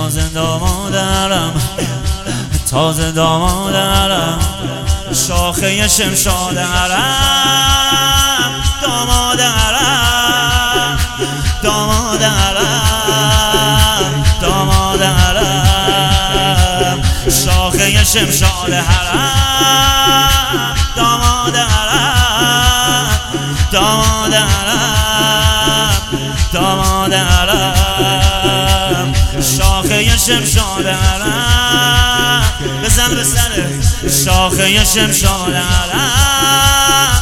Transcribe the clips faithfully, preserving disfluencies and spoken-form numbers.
تازه دامادرم، تازه دامادرم، شاخه شمشاد حرم، دامادرم، دامادرم، دامادرم، شاخه شمشاد حرم، دامادرم، دامادرم، دامادرم، شاخه شمشاد حرم، بزن به سره، شاخه شمشاد حرم،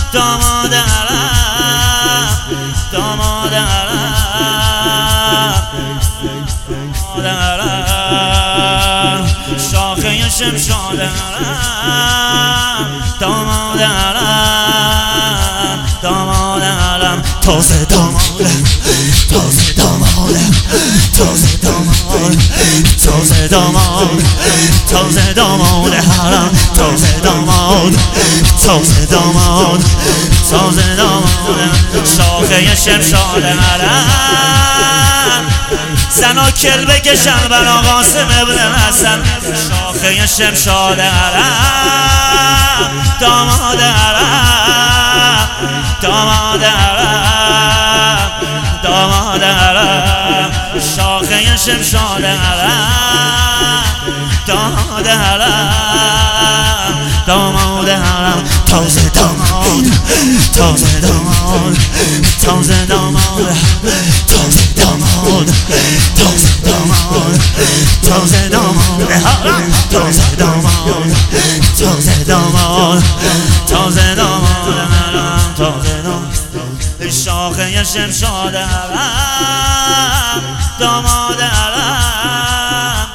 دامادرم، دامادرم، دامادرم، شاخه شمشاد حرم، دامادرم، دامادرم، تازه دامادم، تازه دامادم، تازه داماد، تازه داماد، تازه داماد حرم، تازه داماد، تازه داماد، تازه داماد، شاخه شمشاد حرم، زنا کل بکشن برا قاسم ابن حسن، شاخه شمشاد حرم، داماد حرم، داماد حرم، داماد حرم، شاخه شمشاد حرم، داماد حرم، داماد حرم، تازه داماد، تازه داماد، تازه داماد، تازه داماد، تازه داماد، تازه داماد حرم، تازه داماد، تازه داماد، تازه داماد حرم، تازه داماد، شاخه شمشاد حرم، داماد حرم،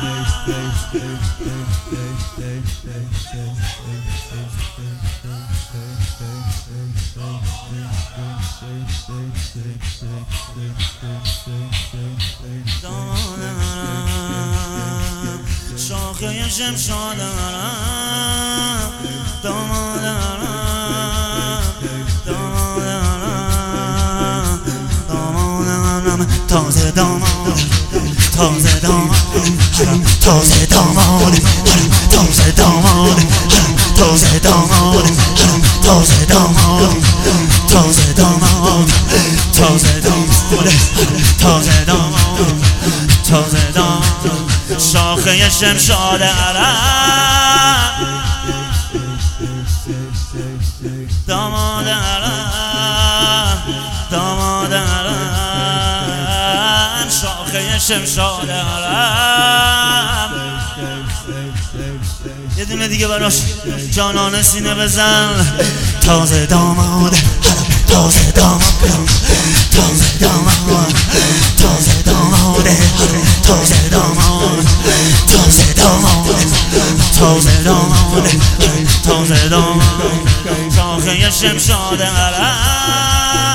شاخه شمشاد حرم، داماد حرم، داماد حرم، داماد حرم، تازه داماد، تازه داماد حرم، تازه داماد حرم، تازه داماد حرم، تازه داماد حرم، تازه داماد، تازه داماد، تازه داماد، تازه داماد، تازه داماد، شاخه شمشاد حرم، داماد حرم، داماد حرم، شاخه شمشاد حرم. یه دونه دیگه براش جانانه سینه بزن، تازه داماد حرم، تازه داماد، تازه داماد، تازه داماد حرم، تازه داماد، تازه داماد، تازه داماد، تازه داماد، شاخه شمشاد حرم،